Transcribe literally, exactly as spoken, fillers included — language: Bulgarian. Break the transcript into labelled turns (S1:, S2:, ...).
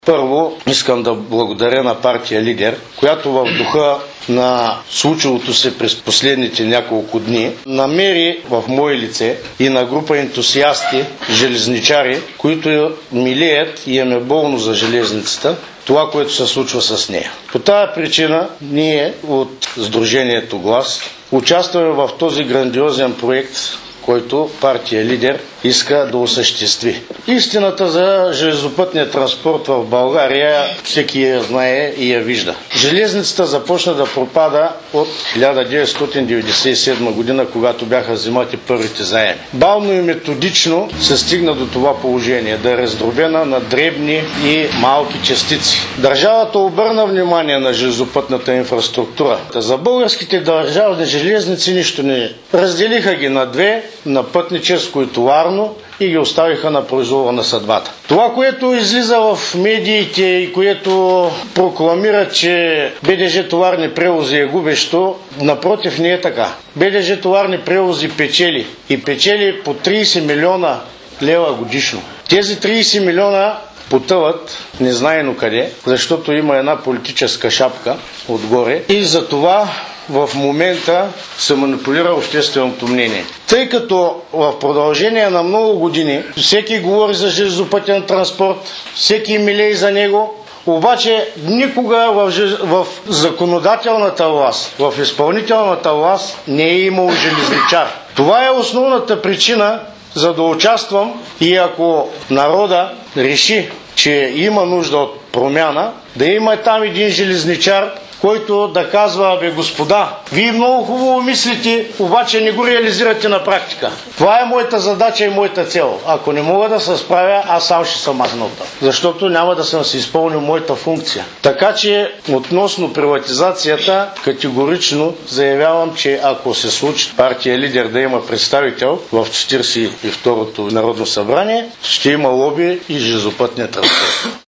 S1: Първо искам да благодаря на партия Лидер, която в духа на случилото се през последните няколко дни намери в мое лице и на група ентусиасти, железничари, които милеят и им е болно за железницата, това, което се случва с нея. По тази причина ние от Сдружението Глас участваме в този грандиозен проект, който партия Лидер иска да осъществи. Истината за железопътния транспорт в България всеки я знае и я вижда. Железницата започна да пропада от хиляда деветстотин деветдесет и седма година, когато бяха взимати първите заеми. Бавно и методично се стигна до това положение, да е раздробена на дребни и малки частици. Държавата обърна внимание на железопътната инфраструктура. За българските държавни железници нищо не разделиха ги на две, на пътническо и товарно, и ги оставиха на произвола на съдбата. Това, което излиза в медиите и което прокламира, че БДЖ товарни превози е губещо, напротив, не е така. БДЖ товарни превози печели и печели по трийсет милиона лева годишно. Тези трийсет милиона потъват незнайно къде, защото има една политическа шапка отгоре и за това в момента се манипулира общественото мнение. Тъй като в продължение на много години всеки говори за железопътен транспорт, всеки милее за него, обаче никога в, в законодателната власт, в изпълнителната власт не е имало железничар. Това е основната причина, за да участвам и ако народа реши, че има нужда от промяна, да има там един железничар, който да казва: бе, господа, вие много хубаво мислите, обаче не го реализирате на практика. Това е моята задача и моята цел. Ако не мога да се справя, аз сам ще съм махната, защото няма да съм си изпълнил моята функция. Така че относно приватизацията категорично заявявам, че ако се случи партия Лидер да има представител в четиридесет и второто Народно събрание, ще има лоби и железопътния транспорт.